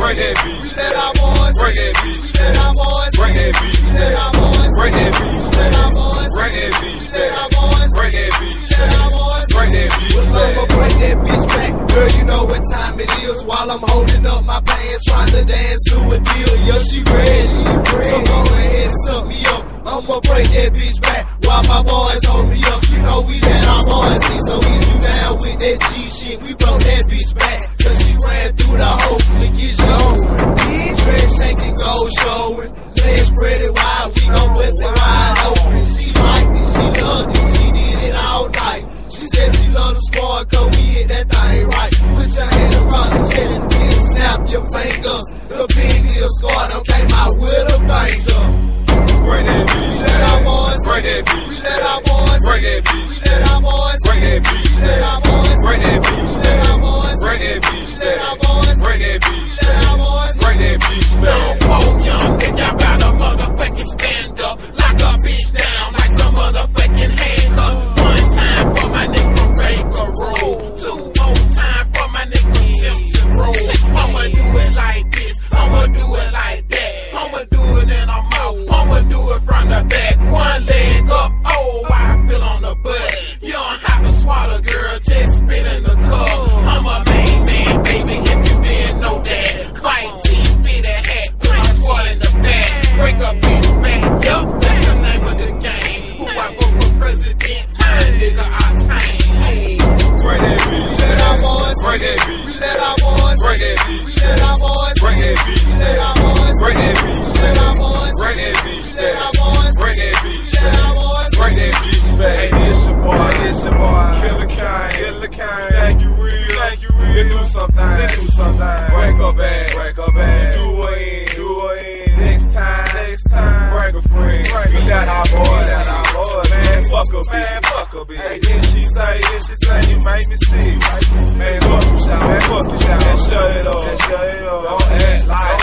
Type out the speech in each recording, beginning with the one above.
Break that beach. Let our boys. Break that beach. Let our boys. Break that beach. Let our boys. Break that beach. Let our boys. Break that beach. Let our boys. Break that beach. Let our boys. Break that beach. I'ma break that bitch back. Girl, you know what time it is. While I'm holding up my pants, trying to dance to a deal. Yo, she ready. So go ahead and suck me up. I'ma break that bitch back while my boys hold me up. You know we let our boys see, so ease you down with that G shit. We broke that bitch back, cause she ran through the whole clique. It's yours. Dress shaking, gold showing. Legs spread it wide, we gon' bust it wide open. She liked it, she loved it, she did it all night. She said she loved the squad, cause we hit that thing right. Put your hand around the chest, then snap your finger. The big deal squad done came out with a banger. Break that beach. Let our boys. Break that beach. Let our boys. Break that beach. Let our boys. Break that beach. Let our boys. Break that beach. Let our boys. Break that beach. Let our boys. Break that beach. Let our boys. Break that beach. Young nigga, y'all better motherfucking stand up. Lock a bitch down like some motherfucking handcuffs. One time for my nigga Baker Roll. Two more time for my nigga Simpson Roll. I'ma do it like this. I'ma do it like that. I'ma do it in the mouth. I'ma do it from the back. One leg up. Oh, I feel on the butt. You don't have to swallow, girl. Just spit in the cup. I'm a main man, baby. If you didn't know that. White tee, fit a hat. Put my squad in the back. Break a bitch back. Yup, that's the name of the game. Who I vote for president? Nigga, I tame. Break that beach. Let our boys. Break that beach. Let our boys. Break that beach. Let our boys. Break that beach. Let our boys. Break that beach. Let our boys. Break that beach. Let our boys. Break that beach. Let our boys. Break that beach back. Hey, this your boy, this your boy. Killer Kane, Killer Kane. Thank you real, thank you real. They do something, they do something. Break her back, break her back. Do her in, do her in. Next time, break a friend. We got our boys, man, fuck a bitch. Hey, then she say, you make me sick. Man, fuck you, shout, man, fuck you, shout. And shut it up, don't act like,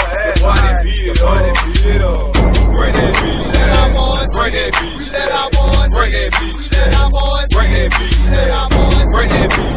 beat it up. Break that beach. Let our boys. Break that beach. Let our boys. Break that beach. Let our boys. Break that beach. Let our boys. Break that beach.